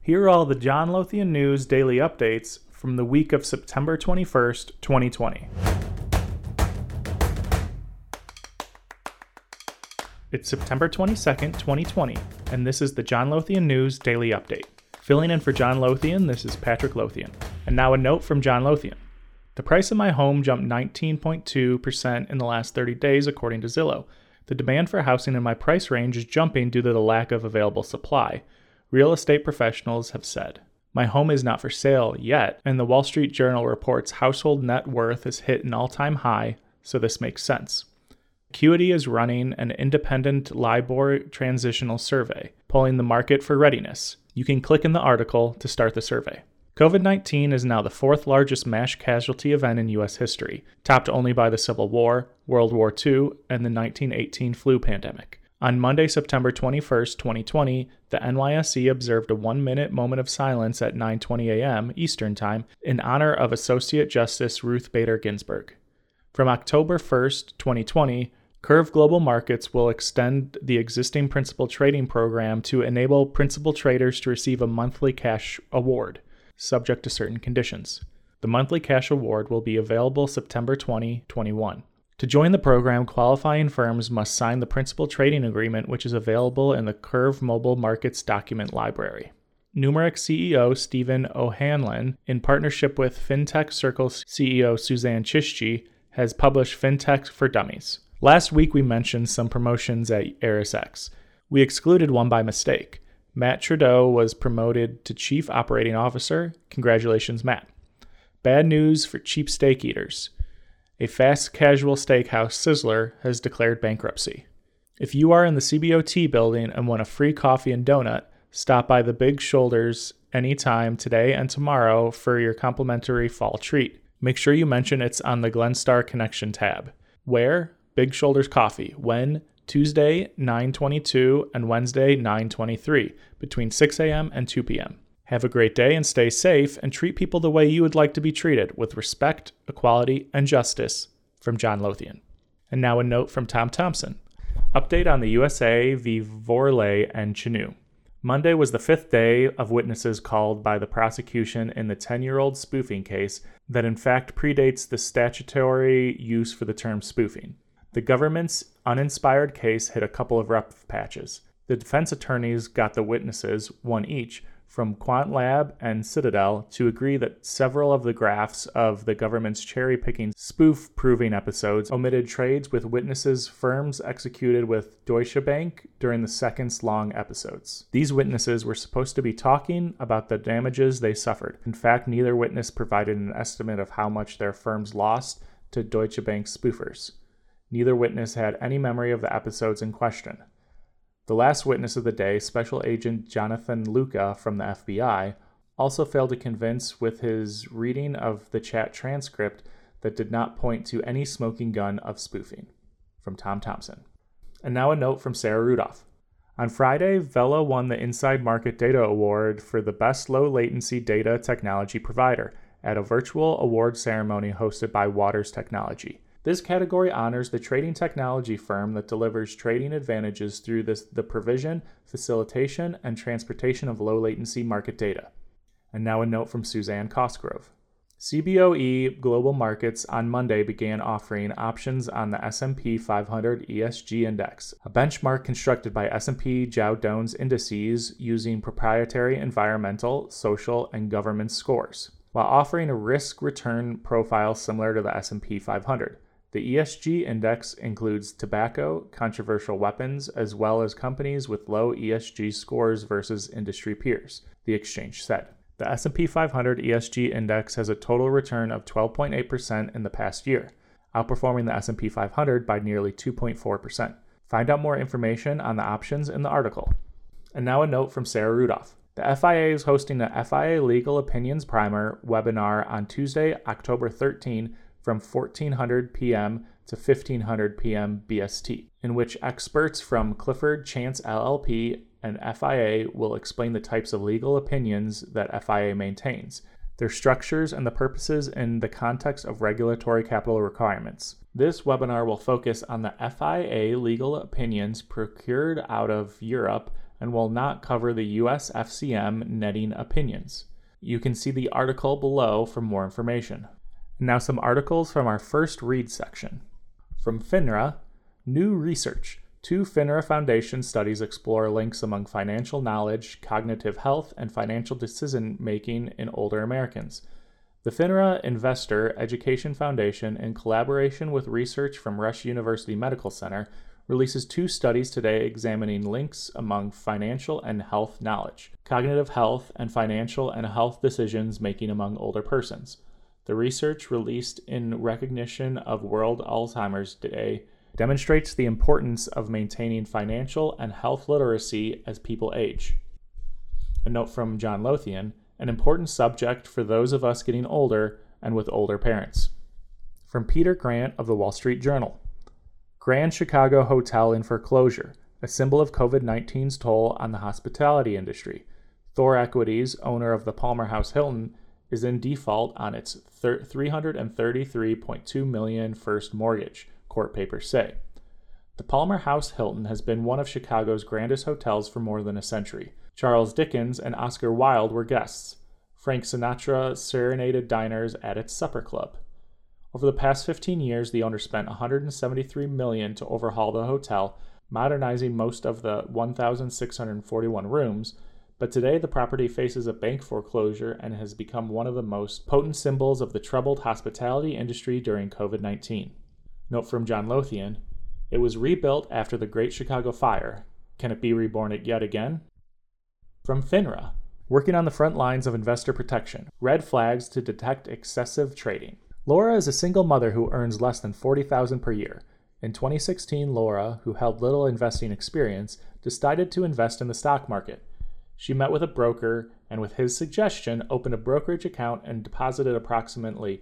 Here are all the John Lothian News daily updates from the week of September 21st, 2020. It's September 22nd, 2020, and this is the John Lothian News daily update. Filling in for John Lothian, this is Patrick Lothian. And now a note from John Lothian. The price of my home jumped 19.2% in the last 30 days, according to Zillow. The demand for housing in my price range is jumping due to the lack of available supply, real estate professionals have said. My home is not for sale yet, and the Wall Street Journal reports household net worth has hit an all-time high, so this makes sense. Acuity is running an independent LIBOR transitional survey, polling the market for readiness. You can click in the article to start the survey. COVID-19 is now the fourth largest mass casualty event in U.S. history, topped only by the Civil War, World War II, and the 1918 flu pandemic. On Monday, September 21st, 2020, the NYSE observed a 1-minute moment of silence at 9:20 a.m. Eastern Time in honor of Associate Justice Ruth Bader Ginsburg. From October 1st, 2020, Curve Global Markets will extend the existing principal trading program to enable principal traders to receive a monthly cash award, subject to certain conditions. The monthly cash award will be available September 2021. To join the program, qualifying firms must sign the principal trading agreement, which is available in the Curve Mobile Markets document library. Numeric CEO Stephen O'Hanlon, in partnership with FinTech Circle CEO Suzanne Chishchi, has published FinTech for Dummies. Last week we mentioned some promotions at ErisX. We excluded one by mistake. Matt Trudeau was promoted to Chief Operating Officer. Congratulations, Matt. Bad news for cheap steak eaters. A fast casual steakhouse, Sizzler, has declared bankruptcy. If you are in the CBOT building and want a free coffee and donut, stop by the Big Shoulders anytime today and tomorrow for your complimentary fall treat. Make sure you mention it's on the Glenstar Connection tab. Where? Big Shoulders Coffee. When? Tuesday, 9:22 and Wednesday, 9:23, between 6 a.m. and 2 p.m. Have a great day and stay safe, and treat people the way you would like to be treated, with respect, equality, and justice. From John Lothian. And now a note from Tom Thompson. Update on the USA v. Vorley and Chenu. Monday was the fifth day of witnesses called by the prosecution in the 10-year-old spoofing case that in fact predates the statutory use for the term spoofing. The government's uninspired case hit a couple of rough patches. The defense attorneys got the witnesses, one each, from QuantLab and Citadel to agree that several of the graphs of the government's cherry-picking spoof-proving episodes omitted trades with witnesses firms executed with Deutsche Bank during the seconds-long episodes. These witnesses were supposed to be talking about the damages they suffered. In fact, neither witness provided an estimate of how much their firms lost to Deutsche Bank spoofers. Neither witness had any memory of the episodes in question. The last witness of the day, Special Agent Jonathan Luca from the FBI, also failed to convince with his reading of the chat transcript that did not point to any smoking gun of spoofing. From Tom Thompson. And now a note from Sarah Rudolph. On Friday, Vela won the Inside Market Data Award for the Best Low Latency Data Technology Provider at a virtual award ceremony hosted by Waters Technology. This category honors the trading technology firm that delivers trading advantages through the provision, facilitation, and transportation of low-latency market data. And now a note from Suzanne Cosgrove. CBOE Global Markets on Monday began offering options on the S&P 500 ESG Index, a benchmark constructed by S&P Dow Jones Indices using proprietary environmental, social, and governance scores, while offering a risk-return profile similar to the S&P 500. The ESG index includes tobacco, controversial weapons, as well as companies with low ESG scores versus industry peers, the exchange said. The S&P 500 ESG index has a total return of 12.8% in the past year, outperforming the S&P 500 by nearly 2.4%. Find out more information on the options in the article. And now a note from Sarah Rudolph. The FIA is hosting the FIA Legal Opinions Primer webinar on Tuesday, October 13, from 1400 p.m. to 1500 p.m. BST, in which experts from Clifford Chance LLP and FIA will explain the types of legal opinions that FIA maintains, their structures, and the purposes in the context of regulatory capital requirements. This webinar will focus on the FIA legal opinions procured out of Europe and will not cover the USFCM netting opinions. You can see the article below for more information. Now some articles from our first read section. From FINRA, new research. 2 FINRA Foundation studies explore links among financial knowledge, cognitive health, and financial decision-making in older Americans. The FINRA Investor Education Foundation, in collaboration with research from Rush University Medical Center, releases 2 studies today examining links among financial and health knowledge, cognitive health, and financial and health decisions making among older persons. The research, released in recognition of World Alzheimer's Day, demonstrates the importance of maintaining financial and health literacy as people age. A note from John Lothian, an important subject for those of us getting older and with older parents. From Peter Grant of the Wall Street Journal, Grand Chicago Hotel in foreclosure, a symbol of COVID-19's toll on the hospitality industry. Thor Equities, owner of the Palmer House Hilton, is in default on its $333.2 million first mortgage, court papers say. The Palmer House Hilton has been one of Chicago's grandest hotels for more than a century. Charles Dickens and Oscar Wilde were guests. Frank Sinatra serenaded diners at its supper club. Over the past 15 years, the owner spent $173 million to overhaul the hotel, modernizing most of the 1,641 rooms, but today the property faces a bank foreclosure and has become one of the most potent symbols of the troubled hospitality industry during COVID-19. Note from John Lothian, it was rebuilt after the Great Chicago Fire. Can it be reborn yet again? From FINRA, working on the front lines of investor protection, red flags to detect excessive trading. Laura is a single mother who earns less than $40,000 per year. In 2016, Laura, who held little investing experience, decided to invest in the stock market. She met with a broker and, with his suggestion, opened a brokerage account and deposited approximately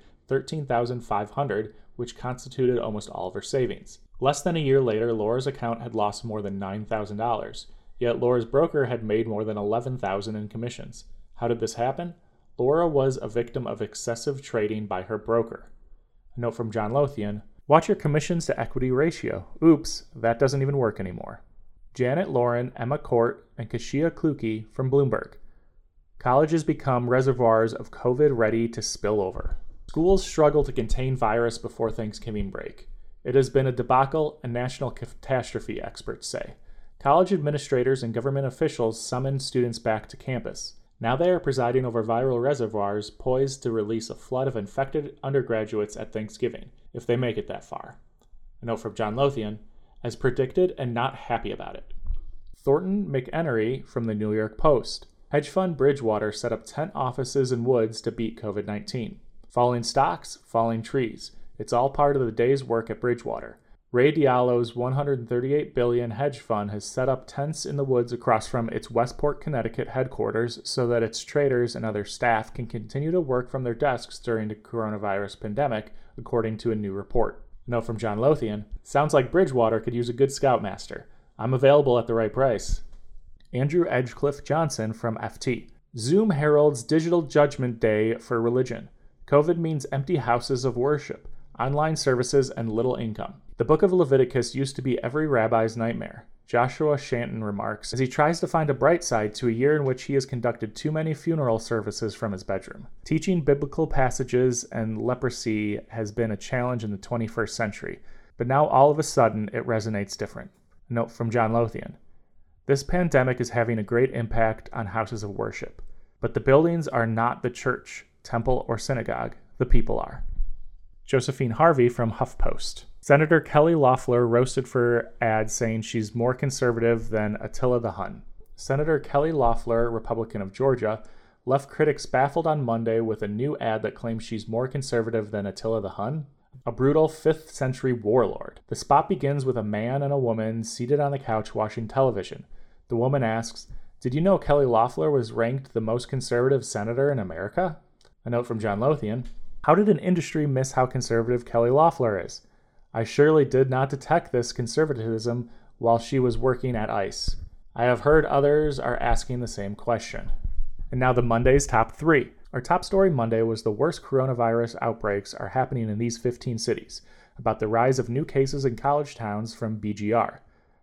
$13,500, which constituted almost all of her savings. Less than a year later, Laura's account had lost more than $9,000, yet Laura's broker had made more than $11,000 in commissions. How did this happen? Laura was a victim of excessive trading by her broker. A note from John Lothian, watch your commissions to equity ratio. Oops, that doesn't even work anymore. Janet Lauren, Emma Court, and Kashia Kluge from Bloomberg. Colleges become reservoirs of COVID ready to spill over. Schools struggle to contain virus before Thanksgiving break. It has been a debacle, a national catastrophe, experts say. College administrators and government officials summoned students back to campus. Now they are presiding over viral reservoirs poised to release a flood of infected undergraduates at Thanksgiving, if they make it that far. A note from John Lothian, as predicted and not happy about it. Thornton McEnery from the New York Post. Hedge fund Bridgewater set up tent offices in woods to beat COVID-19. Falling stocks, falling trees. It's all part of the day's work at Bridgewater. Ray Diallo's $138 billion hedge fund has set up tents in the woods across from its Westport, Connecticut headquarters so that its traders and other staff can continue to work from their desks during the coronavirus pandemic, according to a new report. Note from John Lothian, sounds like Bridgewater could use a good scoutmaster. I'm available at the right price. Andrew Edgecliffe Johnson from FT. Zoom heralds Digital Judgment Day for religion. COVID means empty houses of worship, online services, and little income. The book of Leviticus used to be every rabbi's nightmare, Joshua Shanton remarks, as he tries to find a bright side to a year in which he has conducted too many funeral services from his bedroom. Teaching biblical passages and leprosy has been a challenge in the 21st century, but now all of a sudden it resonates different. A note from John Lothian. This pandemic is having a great impact on houses of worship, but the buildings are not the church, temple, or synagogue. The people are. Josephine Harvey from HuffPost. Senator Kelly Loeffler roasted for ads saying she's more conservative than Attila the Hun. Senator Kelly Loeffler, Republican of Georgia, left critics baffled on Monday with a new ad that claims she's more conservative than Attila the Hun, a brutal 5th century warlord. The spot begins with a man and a woman seated on the couch watching television. The woman asks, "Did you know Kelly Loeffler was ranked the most conservative senator in America?" A note from John Lothian. How did an industry miss how conservative Kelly Loeffler is? I surely did not detect this conservatism while she was working at ICE. I have heard others are asking the same question. And now the Monday's top 3. Our top story Monday was the worst coronavirus outbreaks are happening in these 15 cities, about the rise of new cases in college towns from BGR.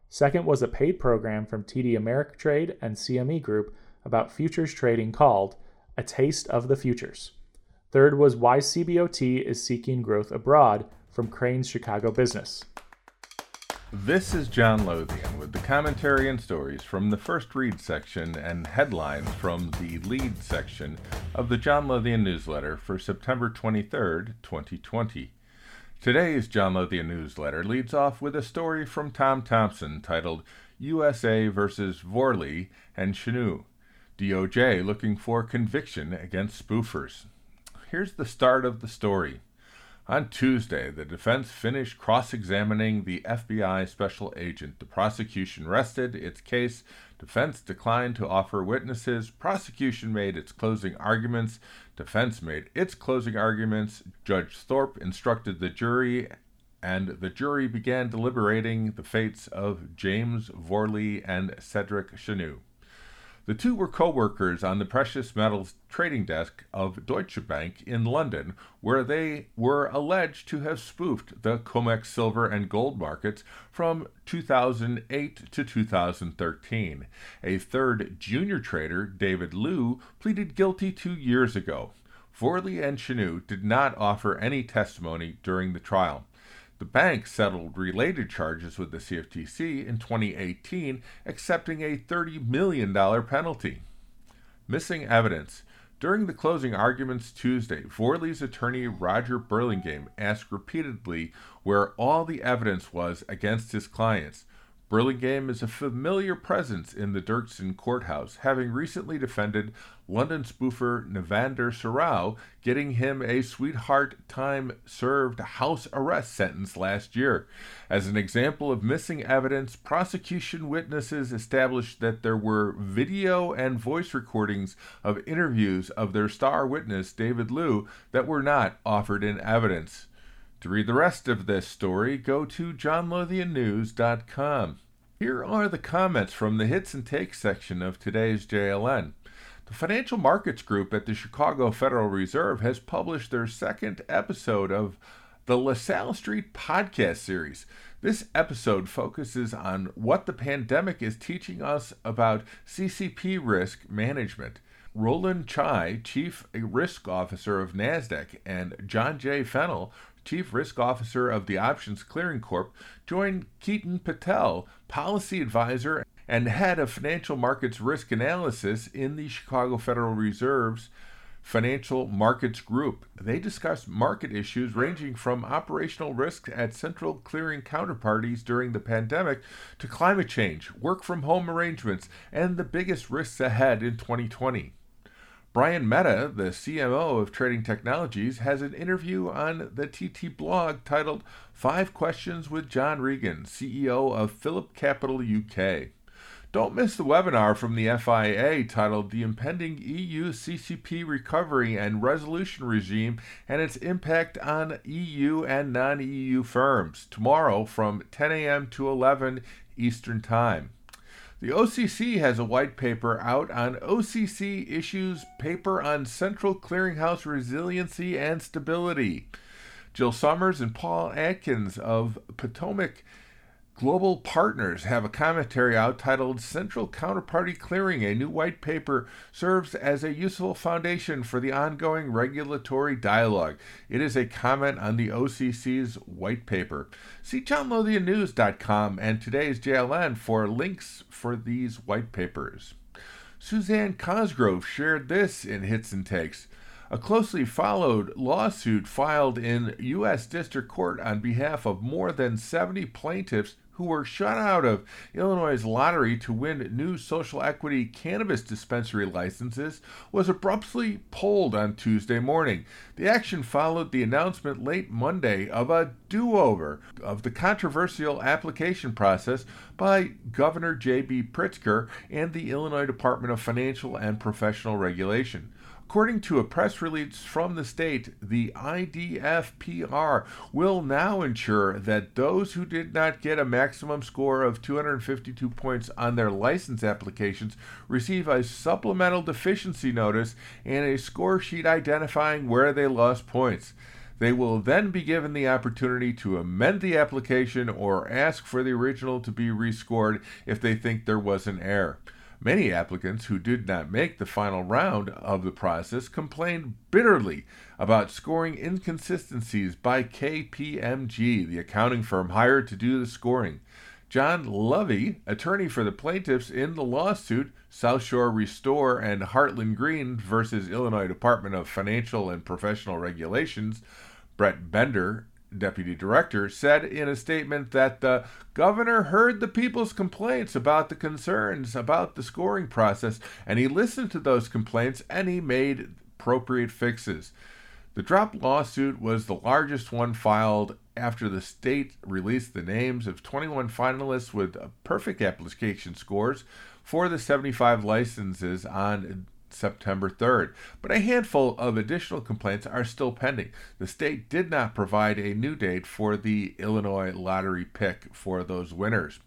Second was a paid program from TD Ameritrade and CME Group about futures trading called A Taste of the Futures. Third was why CBOT is seeking growth abroad from Crain's Chicago Business. This is John Lothian with the commentary and stories from the First Read section and headlines from the Lead section of the John Lothian newsletter for September 23rd, 2020. Today's John Lothian newsletter leads off with a story from Tom Thompson titled USA versus Vorley and Cheneau, DOJ looking for conviction against spoofers. Here's the start of the story. On Tuesday, the defense finished cross-examining the FBI special agent. The prosecution rested its case. Defense declined to offer witnesses. Prosecution made its closing arguments. Defense made its closing arguments. Judge Thorpe instructed the jury, and the jury began deliberating the fates of James Vorley and Cedric Cheneau. The two were co-workers on the precious metals trading desk of Deutsche Bank in London, where they were alleged to have spoofed the COMEX silver and gold markets from 2008 to 2013. A third junior trader, David Liu, pleaded guilty 2 years ago. Vorley and Cheneau did not offer any testimony during the trial. The bank settled related charges with the CFTC in 2018, accepting a $30 million penalty. Missing evidence. During the closing arguments Tuesday, Vorley's attorney Roger Burlingame asked repeatedly where all the evidence was against his clients. Burlingame is a familiar presence in the Dirksen courthouse, having recently defended London spoofer Navander Sarau, getting him a sweetheart time-served house arrest sentence last year. As an example of missing evidence, prosecution witnesses established that there were video and voice recordings of interviews of their star witness, David Liu, that were not offered in evidence. To read the rest of this story, go to johnlothiannews.com. Here are the comments from the Hits and Takes section of today's JLN. The Financial Markets Group at the Chicago Federal Reserve has published their second episode of the LaSalle Street podcast series. This episode focuses on what the pandemic is teaching us about CCP risk management. Roland Chai, Chief Risk Officer of NASDAQ, and John J. Fennell, Chief Risk Officer of the Options Clearing Corp, joined Keaton Patel, Policy Advisor and Head of Financial Markets Risk Analysis in the Chicago Federal Reserve's Financial Markets Group. They discussed market issues ranging from operational risk at central clearing counterparties during the pandemic to climate change, work-from-home arrangements, and the biggest risks ahead in 2020. Brian Mehta, the CMO of Trading Technologies, has an interview on the TT blog titled 5 Questions with John Regan, CEO of Phillip Capital UK. Don't miss the webinar from the FIA titled The Impending EU CCP Recovery and Resolution Regime and Its Impact on EU and Non-EU Firms, tomorrow from 10 a.m. to 11 Eastern Time. The OCC has a white paper out on OCC issues paper on Central Clearinghouse Resiliency and Stability. Jill Summers and Paul Atkins of Potomac Global Partners have a commentary out titled Central Counterparty Clearing. A new white paper serves as a useful foundation for the ongoing regulatory dialogue. It is a comment on the OCC's white paper. See johnlothiannews.com and today's JLN for links for these white papers. Suzanne Cosgrove shared this in Hits and Takes. A closely followed lawsuit filed in U.S. District Court on behalf of more than 70 plaintiffs who were shut out of Illinois' lottery to win new social equity cannabis dispensary licenses was abruptly pulled on Tuesday morning. The action followed the announcement late Monday of a do-over of the controversial application process by Governor J.B. Pritzker and the Illinois Department of Financial and Professional Regulation. According to a press release from the state, the IDFPR will now ensure that those who did not get a maximum score of 252 points on their license applications receive a supplemental deficiency notice and a score sheet identifying where they lost points. They will then be given the opportunity to amend the application or ask for the original to be rescored if they think there was an error. Many applicants who did not make the final round of the process complained bitterly about scoring inconsistencies by KPMG, the accounting firm hired to do the scoring. John Lovey, attorney for the plaintiffs in the lawsuit, South Shore Restore and Heartland Green versus Illinois Department of Financial and Professional Regulations, Brett Bender, deputy director, said in a statement that the governor heard the people's complaints about the concerns about the scoring process, and he listened to those complaints and he made appropriate fixes. The dropped lawsuit was the largest one filed after the state released the names of 21 finalists with perfect application scores for the 75 licenses on September 3rd, but a handful of additional complaints are still pending. The state did not provide a new date for the Illinois lottery pick for those winners.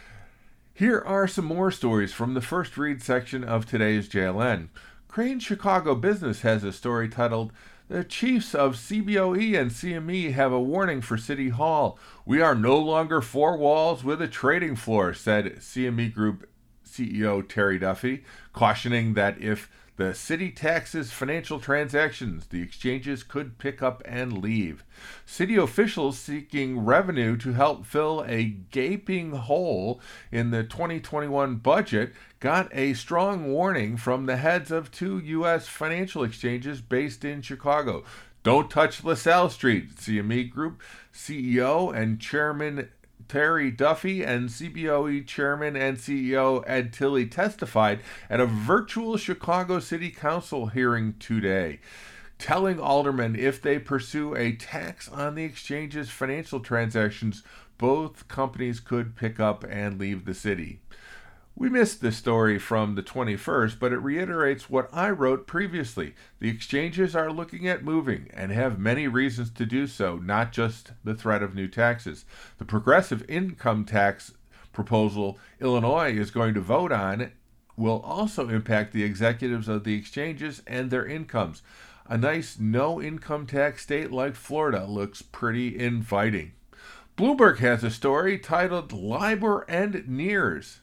Here are some more stories from the first read section of today's JLN. Crane Chicago Business has a story titled, "The chiefs of CBOE and CME have a warning for City Hall. We are no longer four walls with a trading floor," said CME Group CEO Terry Duffy, cautioning that if the city taxes financial transactions, the exchanges could pick up and leave. City officials seeking revenue to help fill a gaping hole in the 2021 budget got a strong warning from the heads of two U.S. financial exchanges based in Chicago. Don't touch LaSalle Street, CME Group CEO and Chairman Terry Duffy and CBOE Chairman and CEO Ed Tilley testified at a virtual Chicago City Council hearing today, telling aldermen if they pursue a tax on the exchange's financial transactions, both companies could pick up and leave the city. We missed this story from the 21st, but it reiterates what I wrote previously. The exchanges are looking at moving and have many reasons to do so, not just the threat of new taxes. The progressive income tax proposal Illinois is going to vote on will also impact the executives of the exchanges and their incomes. A nice no-income tax state like Florida looks pretty inviting. Bloomberg has a story titled LIBOR and NEARS.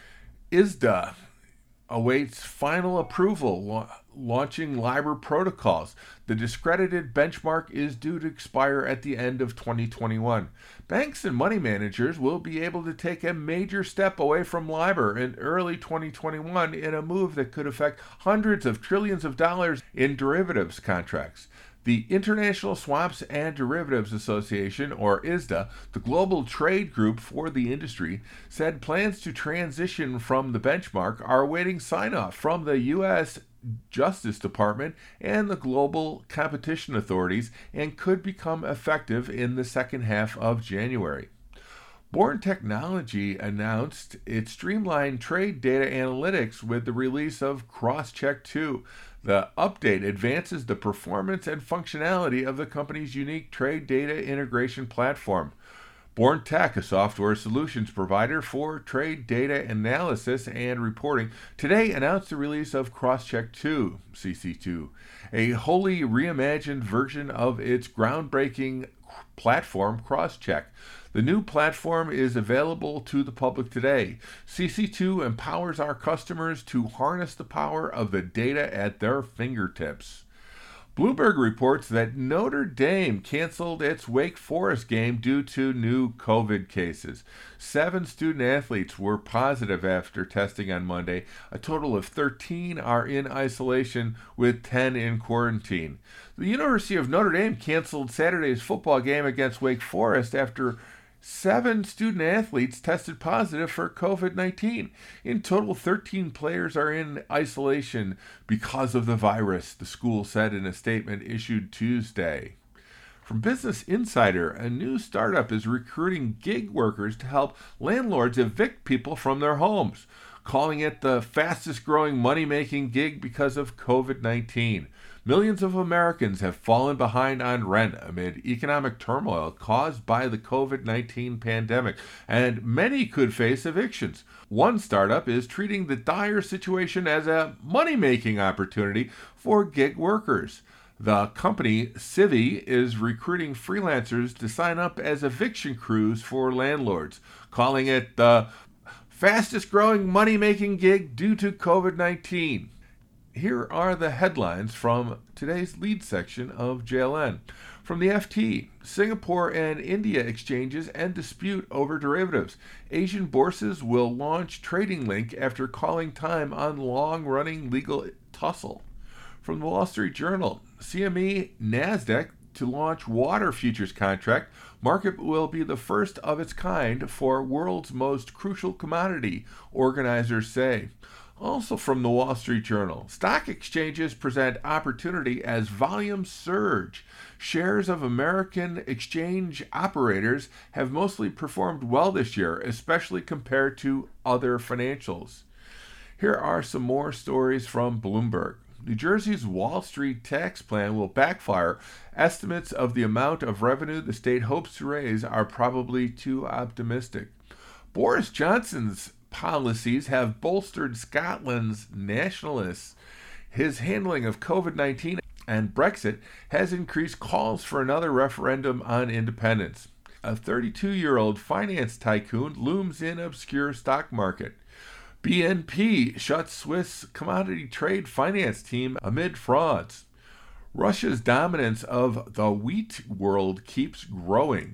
ISDA awaits final approval, launching LIBOR protocols. The discredited benchmark is due to expire at the end of 2021. Banks and money managers will be able to take a major step away from LIBOR in early 2021 in a move that could affect hundreds of trillions of dollars in derivatives contracts. The International Swaps and Derivatives Association, or ISDA, the global trade group for the industry, said plans to transition from the benchmark are awaiting sign-off from the U.S. Justice Department and the global competition authorities and could become effective in the second half of January. Born Technology announced it streamlined trade data analytics with the release of CrossCheck 2. The update advances the performance and functionality of the company's unique trade data integration platform. Born Tech, a software solutions provider for trade data analysis and reporting, today announced the release of CrossCheck 2, CC2, a wholly reimagined version of its groundbreaking platform, CrossCheck. The new platform is available to the public today. CC2 empowers our customers to harness the power of the data at their fingertips. Bloomberg reports that Notre Dame canceled its Wake Forest game due to new COVID cases. 7 student athletes were positive after testing on Monday. A total of 13 are in isolation, with 10 in quarantine. The University of Notre Dame canceled Saturday's football game against Wake Forest after 7 student athletes tested positive for COVID-19. In total, 13 players are in isolation because of the virus, the school said in a statement issued Tuesday. From Business Insider, a new startup is recruiting gig workers to help landlords evict people from their homes, calling it the fastest growing money-making gig because of COVID-19. Millions of Americans have fallen behind on rent amid economic turmoil caused by the COVID-19 pandemic, and many could face evictions. One startup is treating the dire situation as a money-making opportunity for gig workers. The company, Civi, is recruiting freelancers to sign up as eviction crews for landlords, calling it the fastest growing money-making gig due to COVID-19. Here are the headlines from today's lead section of JLN. From the FT, Singapore and India exchanges end dispute over derivatives. Asian bourses will launch trading link after calling time on long-running legal tussle. From the Wall Street Journal, CME Nasdaq to launch water futures contract. Market will be the first of its kind for world's most crucial commodity, organizers say. Also from the Wall Street Journal, stock exchanges present opportunity as volumes surge. Shares of American exchange operators have mostly performed well this year, especially compared to other financials. Here are some more stories from Bloomberg. New Jersey's Wall Street tax plan will backfire. Estimates of the amount of revenue the state hopes to raise are probably too optimistic. Boris Johnson's policies have bolstered Scotland's nationalists. His handling of COVID-19 and Brexit has increased calls for another referendum on independence. A 32-year-old finance tycoon looms in obscure stock market. BNP shuts Swiss commodity trade finance team amid frauds. Russia's dominance of the wheat world keeps growing.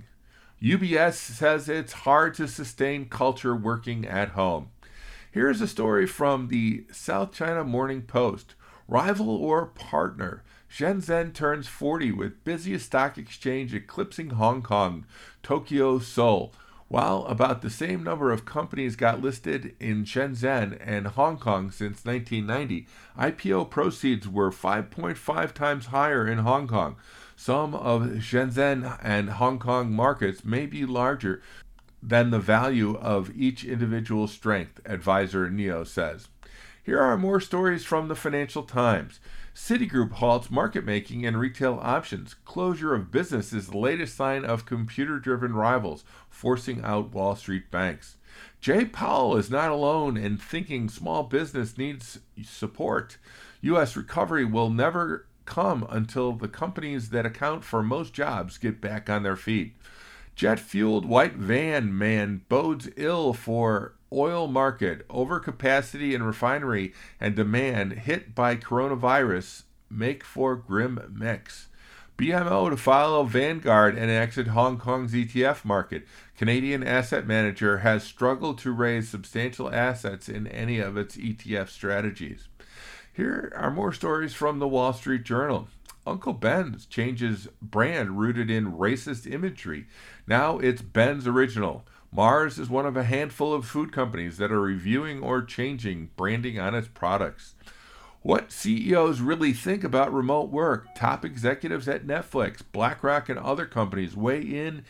UBS says it's hard to sustain culture working at home. Here's a story from the South China Morning Post. Rival or partner? Shenzhen turns 40 with busiest stock exchange eclipsing Hong Kong, Tokyo, Seoul. While about the same number of companies got listed in Shenzhen and Hong Kong since 1990, IPO proceeds were 5.5 times higher in Hong Kong. Some of Shenzhen and Hong Kong markets may be larger than the value of each individual strength, advisor Neo says. Here are more stories from the Financial Times. Citigroup halts market making and retail options. Closure of business is the latest sign of computer-driven rivals forcing out Wall Street banks. Jay Powell is not alone in thinking small business needs support. U.S. recovery will never come until the companies that account for most jobs get back on their feet. Jet-fueled white van man bodes ill for oil market. Overcapacity in refinery and demand hit by coronavirus make for grim mix. BMO to follow Vanguard and exit Hong Kong's ETF market. Canadian asset manager has struggled to raise substantial assets in any of its ETF strategies. Here are more stories from the Wall Street Journal. Uncle Ben's changes brand rooted in racist imagery. Now it's Ben's Original. Mars is one of a handful of food companies that are reviewing or changing branding on its products. What CEOs really think about remote work. Top executives at Netflix, BlackRock, and other companies weigh in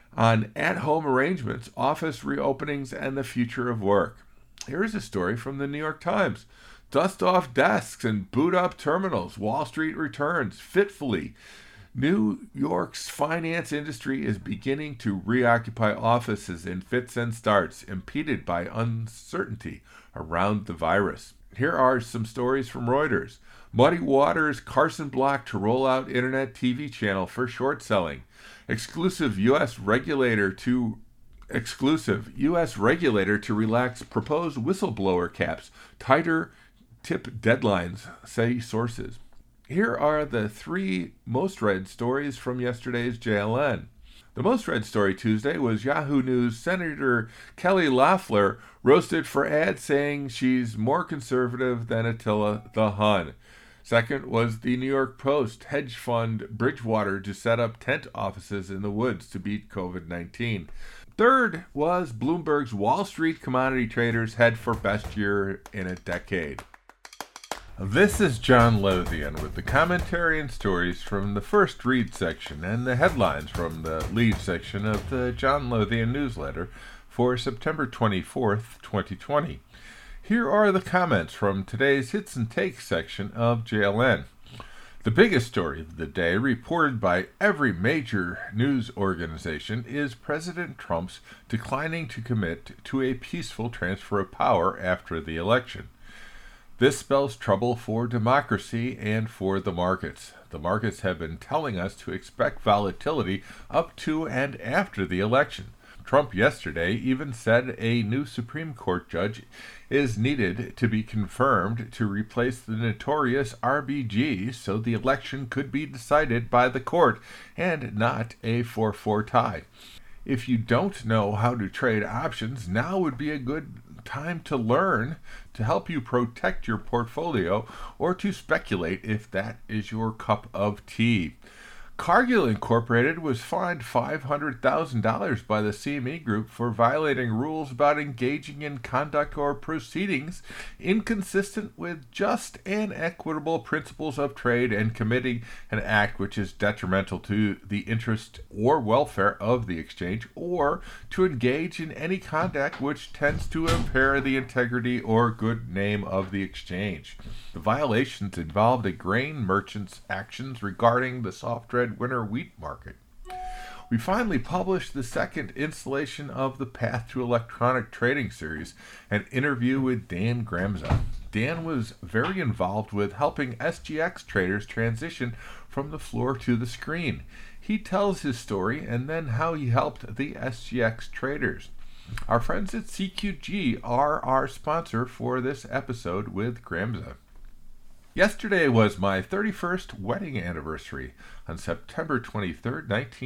on at-home arrangements, office reopenings, and the future of work. Here's a story from the New York Times. Dust off desks and boot up terminals. Wall Street returns fitfully. New York's finance industry is beginning to reoccupy offices in fits and starts, impeded by uncertainty around the virus. Here are some stories from Reuters. Muddy Waters Carson Block to roll out internet TV channel for short selling. Exclusive U.S. regulator to relax proposed whistleblower caps. Tighter tip deadlines, say sources. Here are the three most read stories from yesterday's JLN. The most read story Tuesday was Yahoo News Senator Kelly Loeffler roasted for ads saying she's more conservative than Attila the Hun. Second was the New York Post hedge fund Bridgewater to set up tent offices in the woods to beat COVID-19. Third was Bloomberg's Wall Street commodity traders head for best year in a decade. This is John Lothian with the commentary and stories from the first read section and the headlines from the lead section of the John Lothian newsletter for September 24th, 2020. Here are the comments from today's Hits and Takes section of JLN. The biggest story of the day, reported by every major news organization, is President Trump's declining to commit to a peaceful transfer of power after the election. This spells trouble for democracy and for the markets. The markets have been telling us to expect volatility up to and after the election. Trump yesterday even said a new Supreme Court judge is needed to be confirmed to replace the notorious RBG so the election could be decided by the court and not a 4-4 tie. If you don't know how to trade options, now would be a good time to learn to help you protect your portfolio or to speculate if that is your cup of tea. Cargill Incorporated was fined $500,000 by the CME Group for violating rules about engaging in conduct or proceedings inconsistent with just and equitable principles of trade and committing an act which is detrimental to the interest or welfare of the exchange, or to engage in any conduct which tends to impair the integrity or good name of the exchange. The violations involved a grain merchant's actions regarding the soft red winter wheat market. We finally published the second installation of the Path to Electronic Trading series, an interview with Dan Gramza. Dan was very involved with helping SGX traders transition from the floor to the screen. He tells his story and then how he helped the SGX traders. Our friends at CQG are our sponsor for this episode with Gramza. Yesterday was my 31st wedding anniversary. On September 23,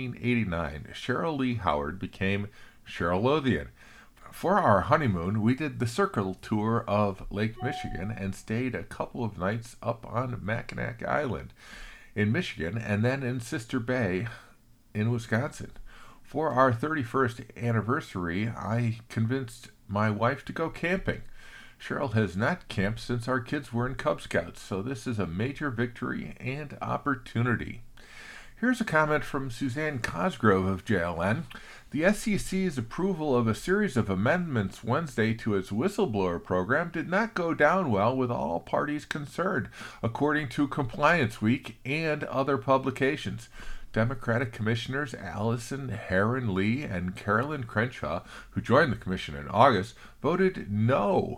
1989, Cheryl Lee Howard became Cheryl Lothian. For our honeymoon, we did the circle tour of Lake Michigan and stayed a couple of nights up on Mackinac Island in Michigan and then in Sister Bay in Wisconsin. For our 31st anniversary, I convinced my wife to go camping. Cheryl has not camped since our kids were in Cub Scouts, so this is a major victory and opportunity. Here's a comment from Suzanne Cosgrove of JLN. The SEC's approval of a series of amendments Wednesday to its whistleblower program did not go down well with all parties concerned, according to Compliance Week and other publications. Democratic Commissioners Allison Heron Lee and Carolyn Crenshaw, who joined the commission in August, voted no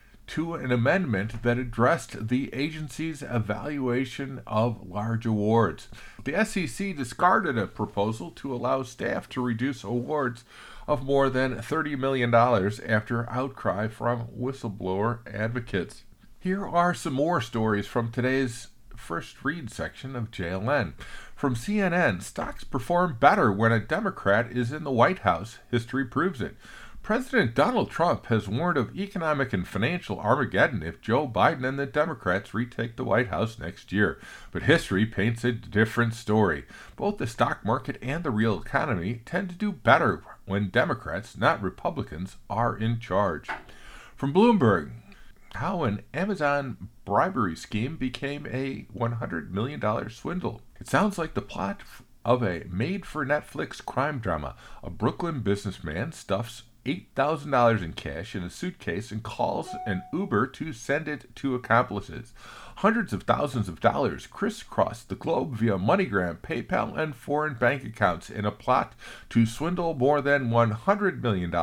to an amendment that addressed the agency's evaluation of large awards. The SEC discarded a proposal to allow staff to reduce awards of more than $30 million after outcry from whistleblower advocates. Here are some more stories from today's First Read section of JLN. From CNN, stocks perform better when a Democrat is in the White House. History proves it. President Donald Trump has warned of economic and financial Armageddon if Joe Biden and the Democrats retake the White House next year. But history paints a different story. Both the stock market and the real economy tend to do better when Democrats, not Republicans, are in charge. From Bloomberg, how an Amazon bribery scheme became a $100 million swindle. It sounds like the plot of a made-for-Netflix crime drama. A Brooklyn businessman stuffs $8,000 in cash in a suitcase and calls an Uber to send it to accomplices. Hundreds of thousands of dollars crisscrossed the globe via MoneyGram, PayPal, and foreign bank accounts in a plot to swindle more than $100 million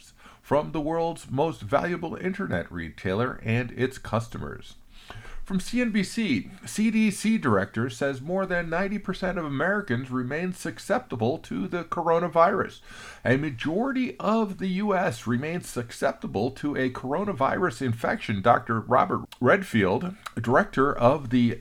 from the world's most valuable internet retailer and its customers. From CNBC, CDC director says more than 90% of Americans remain susceptible to the coronavirus. A majority of the U.S. remains susceptible to a coronavirus infection. Dr. Robert Redfield, director of the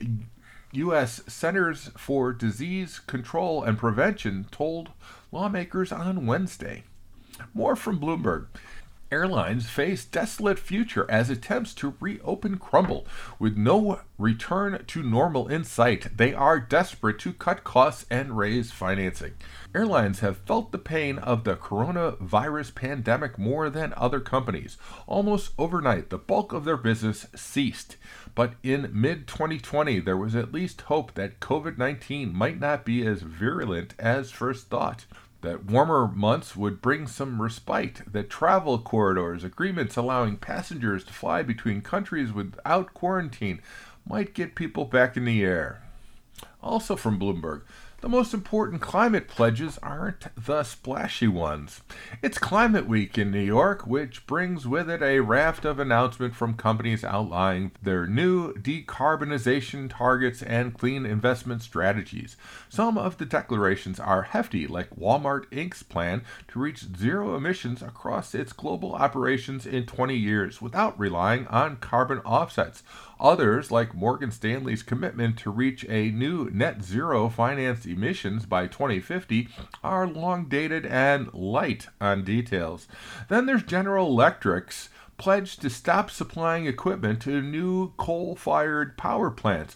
U.S. Centers for Disease Control and Prevention, told lawmakers on Wednesday. More from Bloomberg. Airlines face desolate future as attempts to reopen crumble. With no return to normal in sight, they are desperate to cut costs and raise financing. Airlines have felt the pain of the coronavirus pandemic more than other companies. Almost overnight, the bulk of their business ceased. But in mid-2020, there was at least hope that COVID-19 might not be as virulent as first thought. That warmer months would bring some respite, that travel corridors, agreements allowing passengers to fly between countries without quarantine might get people back in the air. Also from Bloomberg, The most important climate pledges aren't the splashy ones. It's Climate Week in New York, which brings with it a raft of announcements from companies outlining their new decarbonization targets and clean investment strategies. Some of the declarations are hefty, like Walmart Inc.'s plan to reach zero emissions across its global operations in 20 years without relying on carbon offsets. Others, like Morgan Stanley's commitment to reach a new net zero financed emissions by 2050, are long dated and light on details. Then there's General Electric's pledge to stop supplying equipment to new coal-fired power plants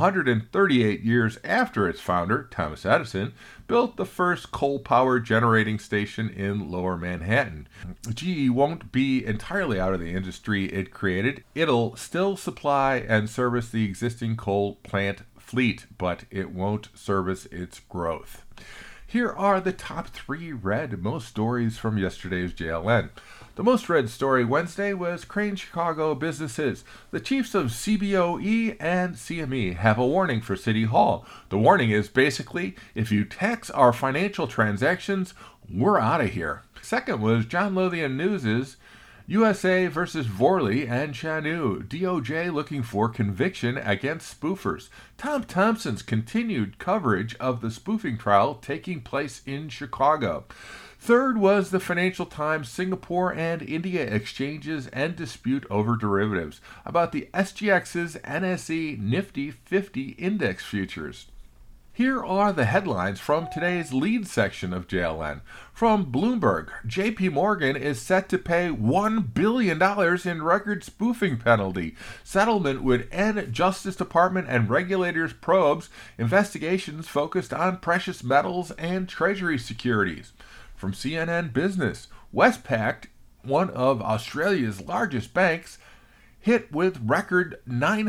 138 years after its founder, Thomas Edison, built the first coal-powered generating station in Lower Manhattan. GE won't be entirely out of the industry it created. It'll still supply and service the existing coal plant fleet, but it won't service its growth. Here are the top 3 read most stories from yesterday's JLN. The most read story Wednesday was Crain Chicago businesses. The chiefs of CBOE and CME have a warning for City Hall. The warning is basically, if you tax our financial transactions, we're out of here. Second was John Lothian News's USA versus Vorley and Chanu. DOJ looking for conviction against spoofers. Tom Thompson's continued coverage of the spoofing trial taking place in Chicago. Third was the Financial Times Singapore and India exchanges and dispute over derivatives about the SGX's NSE Nifty 50 index futures. Here are the headlines from today's lead section of JLN. From Bloomberg, JP Morgan is set to pay $1 billion in record spoofing penalty. Settlement would end Justice Department and regulators' probes, investigations focused on precious metals and treasury securities. From CNN Business, Westpac, one of Australia's largest banks, hit with record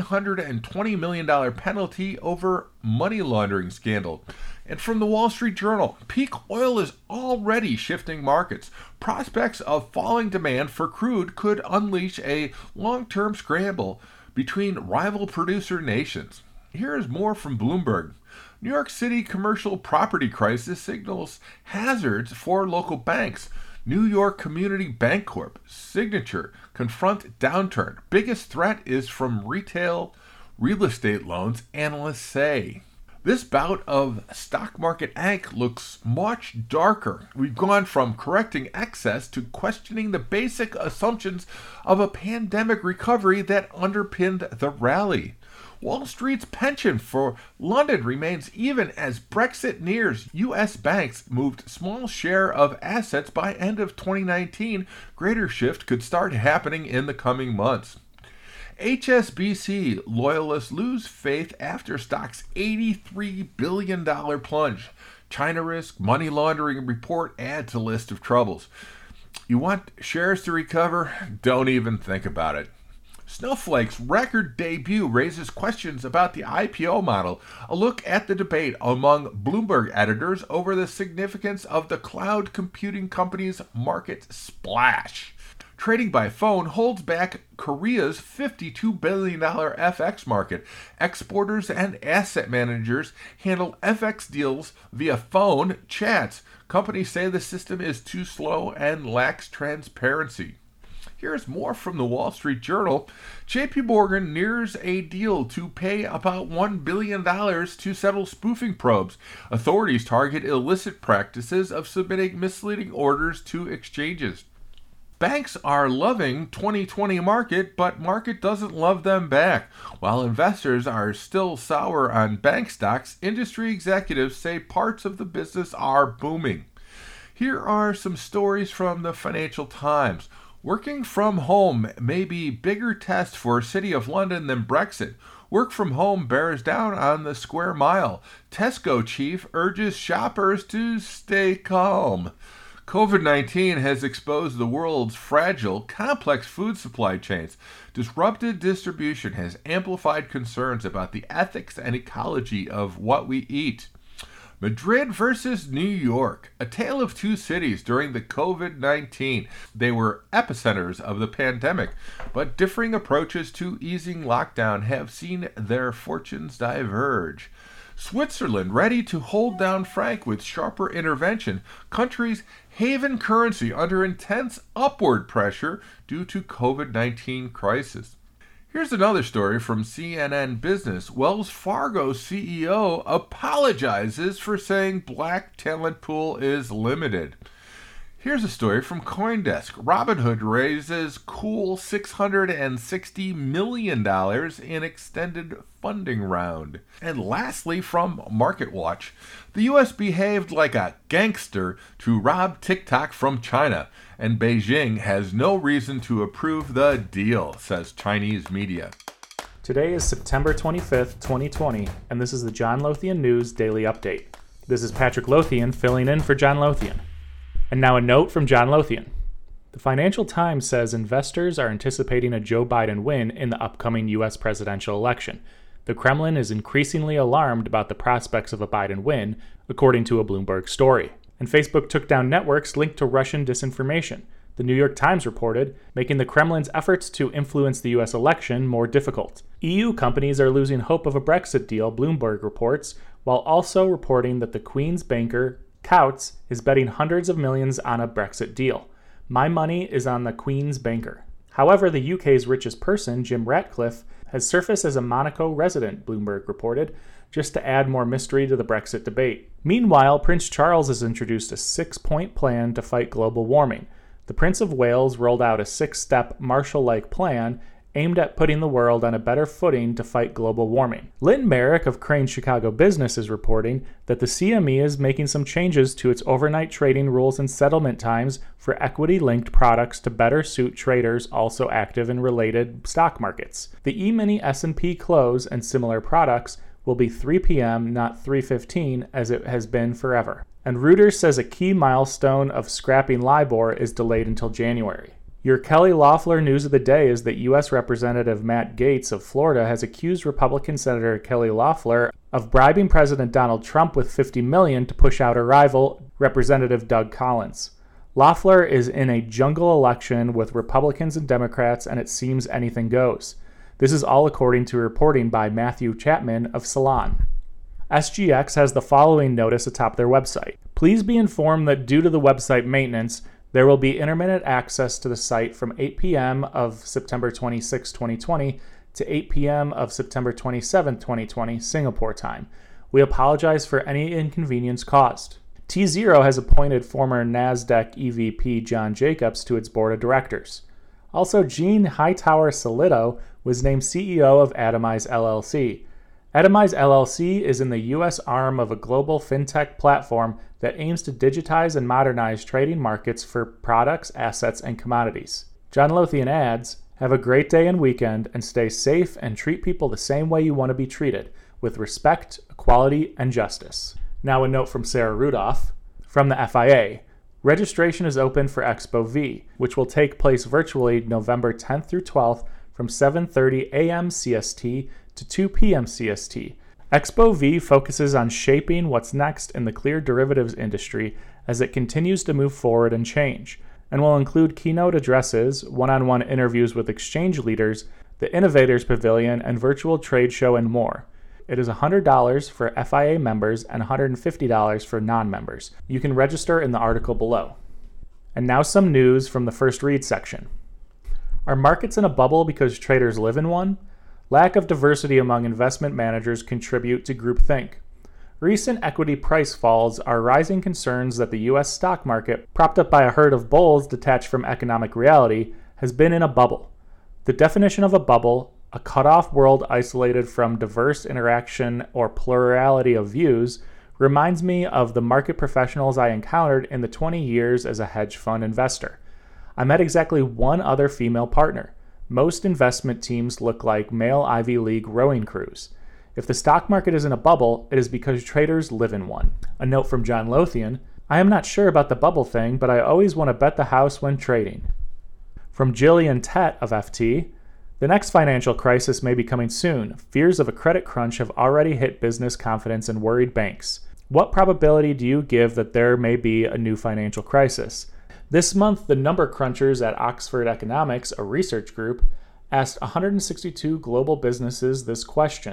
$920 million penalty over money laundering scandal. And from the Wall Street Journal, peak oil is already shifting markets. Prospects of falling demand for crude could unleash a long-term scramble between rival producer nations. Here is more from Bloomberg. New York City commercial property crisis signals hazards for local banks. New York Community Bancorp, Signature, confront downturn. Biggest threat is from retail real estate loans, analysts say. This bout of stock market angst looks much darker. We've gone from correcting excess to questioning the basic assumptions of a pandemic recovery that underpinned the rally. Wall Street's penchant for London remains even as Brexit nears. U.S. banks moved small share of assets by end of 2019. Greater shift could start happening in the coming months. HSBC loyalists lose faith after stock's $83 billion plunge. China risk, money laundering report add to list of troubles. You want shares to recover? Don't even think about it. Snowflake's record debut raises questions about the IPO model. A look at the debate among Bloomberg editors over the significance of the cloud computing company's market splash. Trading by phone holds back Korea's $52 billion FX market. Exporters and asset managers handle FX deals via phone chats. Companies say the system is too slow and lacks transparency. Here's more from the Wall Street Journal. JP Morgan nears a deal to pay about $1 billion to settle spoofing probes. Authorities target illicit practices of submitting misleading orders to exchanges. Banks are loving 2020 market, but market doesn't love them back. While investors are still sour on bank stocks, industry executives say parts of the business are booming. Here are some stories from the Financial Times. Working from home may be bigger test for City of London than Brexit. Work from home bears down on the square mile. Tesco chief urges shoppers to stay calm. COVID-19 has exposed the world's fragile, complex food supply chains. Disrupted distribution has amplified concerns about the ethics and ecology of what we eat. Madrid versus New York, a tale of two cities during the COVID-19. They were epicenters of the pandemic, but differing approaches to easing lockdown have seen their fortunes diverge. Switzerland ready to hold down franc with sharper intervention. Country's haven currency under intense upward pressure due to COVID-19 crisis. Here's another story from CNN Business. Wells Fargo CEO apologizes for saying black talent pool is limited. Here's a story from CoinDesk. Robinhood raises cool $660 million in extended funding round. And lastly, from MarketWatch, the U.S. behaved like a gangster to rob TikTok from China, and Beijing has no reason to approve the deal, says Chinese media. Today is September 25th, 2020, and this is the John Lothian News Daily Update. This is Patrick Lothian filling in for John Lothian. And now a note from John Lothian. The Financial Times says investors are anticipating a Joe Biden win in the upcoming U.S. presidential election. The Kremlin is increasingly alarmed about the prospects of a Biden win, according to a Bloomberg story. And Facebook took down networks linked to Russian disinformation, the New York Times reported, making the Kremlin's efforts to influence the U.S. election more difficult. EU companies are losing hope of a Brexit deal, Bloomberg reports, while also reporting that the Queen's banker, Coutts, is betting hundreds of millions on a Brexit deal. My money is on the Queen's banker. However, the UK's richest person, Jim Ratcliffe, has surfaced as a Monaco resident, Bloomberg reported, just to add more mystery to the Brexit debate. Meanwhile, Prince Charles has introduced a 6-point plan to fight global warming. The Prince of Wales rolled out a 6-step Marshall-like plan aimed at putting the world on a better footing to fight global warming. Lynn Merrick of Crane Chicago Business is reporting that the CME is making some changes to its overnight trading rules and settlement times for equity-linked products to better suit traders also active in related stock markets. The E-mini S&P close and similar products will be 3 p.m., not 3:15, as it has been forever. And Reuters says a key milestone of scrapping LIBOR is delayed until January. Your Kelly Loeffler news of the day is that U.S. Representative Matt Gaetz of Florida has accused Republican Senator Kelly Loeffler of bribing President Donald Trump with $50 million to push out a rival, Representative Doug Collins. Loeffler is in a jungle election with Republicans and Democrats, and it seems anything goes. This is all according to reporting by Matthew Chapman of Salon. SGX has the following notice atop their website. Please be informed that due to the website maintenance, there will be intermittent access to the site from 8 p.m. of September 26, 2020 to 8 p.m. of September 27, 2020, Singapore time. We apologize for any inconvenience caused. T0 has appointed former NASDAQ EVP John Jacobs to its board of directors. Also, Gene Hightower Solito was named CEO of Atomize LLC. Atomize LLC is in the U.S. arm of a global fintech platform that aims to digitize and modernize trading markets for products, assets, and commodities. John Lothian adds, have a great day and weekend, and stay safe and treat people the same way you want to be treated, with respect, equality, and justice. Now a note from Sarah Rudolph. From the FIA, registration is open for Expo V, which will take place virtually November 10th through 12th from 7:30 a.m. CST to 2 p.m. CST. Expo V focuses on shaping what's next in the clear derivatives industry as it continues to move forward and change, and will include keynote addresses, one-on-one interviews with exchange leaders, the Innovators Pavilion, and virtual trade show and more. It is $100 for FIA members and $150 for non-members. You can register in the article below. And now some news from the First Read section. Are markets in a bubble because traders live in one? Lack of diversity among investment managers contribute to groupthink. Recent equity price falls are rising concerns that the U.S. stock market, propped up by a herd of bulls detached from economic reality, has been in a bubble. The definition of a bubble, a cut-off world isolated from diverse interaction or plurality of views, reminds me of the market professionals I encountered in the 20 years as a hedge fund investor. I met exactly one other female partner. Most investment teams look like male Ivy League rowing crews. If the stock market is in a bubble, it is because traders live in one. A note from John Lothian, I am not sure about the bubble thing, but I always want to bet the house when trading. From Jillian Tett of FT, the next financial crisis may be coming soon. Fears of a credit crunch have already hit business confidence and worried banks. What probability do you give that there may be a new financial crisis? This month, the number crunchers at Oxford Economics, a research group, asked 162 global businesses this question.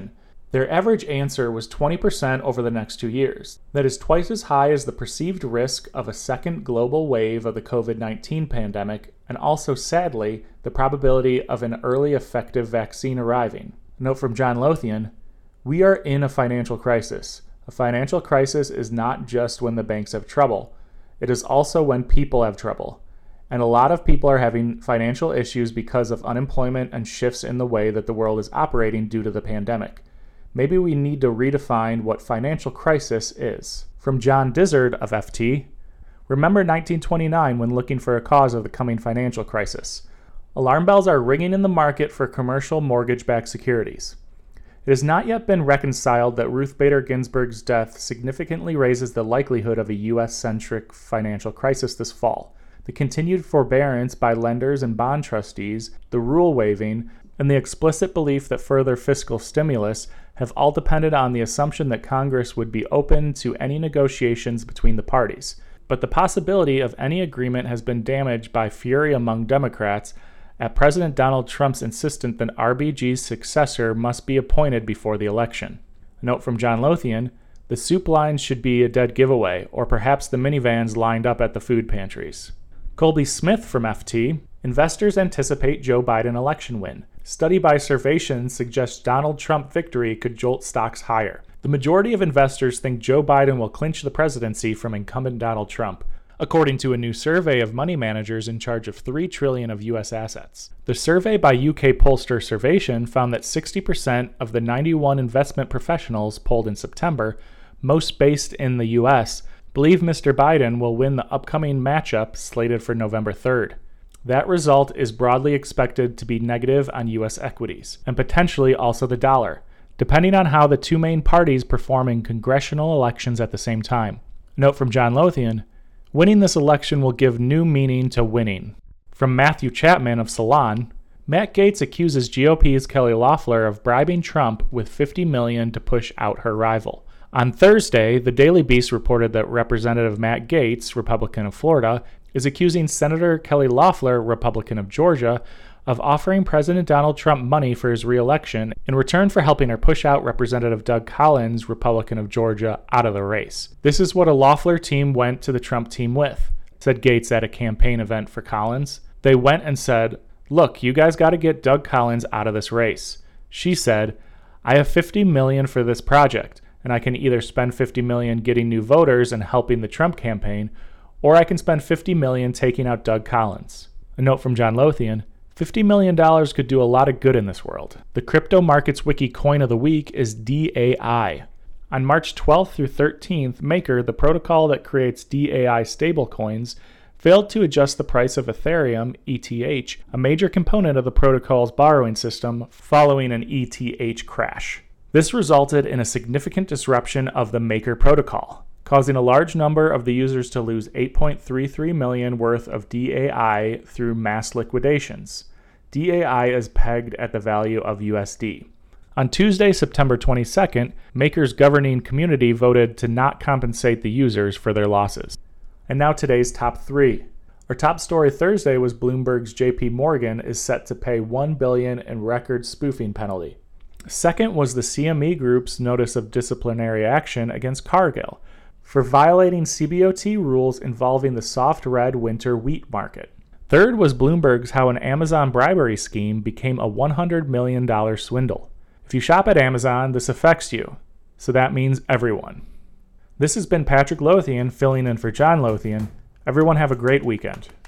Their average answer was 20% over the next 2 years. That is twice as high as the perceived risk of a second global wave of the COVID-19 pandemic, and also, sadly, the probability of an early effective vaccine arriving. A note from John Lothian: we are in a financial crisis. A financial crisis is not just when the banks have trouble. It is also when people have trouble. And a lot of people are having financial issues because of unemployment and shifts in the way that the world is operating due to the pandemic. Maybe we need to redefine what financial crisis is. From John Dizzard of FT: remember 1929 when looking for a cause of the coming financial crisis. Alarm bells are ringing in the market for commercial mortgage-backed securities. It has not yet been reconciled that Ruth Bader Ginsburg's death significantly raises the likelihood of a U.S.-centric financial crisis this fall. The continued forbearance by lenders and bond trustees, the rule waiving, and the explicit belief that further fiscal stimulus have all depended on the assumption that Congress would be open to any negotiations between the parties. But the possibility of any agreement has been damaged by fury among Democrats at President Donald Trump's insistence that RBG's successor must be appointed before the election. A note from John Lothian: the soup lines should be a dead giveaway, or perhaps the minivans lined up at the food pantries. Colby Smith from FT: investors anticipate Joe Biden election win. Study by Servation suggests Donald Trump victory could jolt stocks higher. The majority of investors think Joe Biden will clinch the presidency from incumbent Donald Trump, according to a new survey of money managers in charge of $3 trillion of U.S. assets. The survey by UK pollster Servation found that 60% of the 91 investment professionals polled in September, most based in the U.S., believe Mr. Biden will win the upcoming matchup slated for November 3rd. That result is broadly expected to be negative on U.S. equities, and potentially also the dollar, depending on how the two main parties perform in congressional elections at the same time. Note from John Lothian: winning this election will give new meaning to winning. From Matthew Chapman of Salon: Matt Gaetz accuses GOP's Kelly Loeffler of bribing Trump with $50 million to push out her rival. On Thursday, the Daily Beast reported that Representative Matt Gaetz, Republican of Florida, is accusing Senator Kelly Loeffler, Republican of Georgia, of offering President Donald Trump money for his re-election in return for helping her push out Representative Doug Collins, Republican of Georgia, out of the race. This is what a Loeffler team went to the Trump team with, said Gaetz at a campaign event for Collins. They went and said, "Look, you guys got to get Doug Collins out of this race." She said, "I have $50 million for this project, and I can either spend $50 million getting new voters and helping the Trump campaign, or I can spend $50 million taking out Doug Collins." A note from John Lothian: $50 million could do a lot of good in this world. The Crypto Markets Wiki coin of the week is DAI. On March 12th through 13th, Maker, the protocol that creates DAI stablecoins, failed to adjust the price of Ethereum, ETH, a major component of the protocol's borrowing system, following an ETH crash. This resulted in a significant disruption of the Maker protocol, causing a large number of the users to lose 8.33 million worth of DAI through mass liquidations. DAI is pegged at the value of USD. On Tuesday, September 22nd, Maker's governing community voted to not compensate the users for their losses. And now today's top three. Our top story Thursday was Bloomberg's JP Morgan is set to pay $1 billion in record spoofing penalty. Second was the CME Group's notice of disciplinary action against Cargill for violating CBOT rules involving the soft red winter wheat market. Third was Bloomberg's how an Amazon bribery scheme became a $100 million swindle. If you shop at Amazon, this affects you, so that means everyone. This has been Patrick Lothian filling in for John Lothian. Everyone have a great weekend.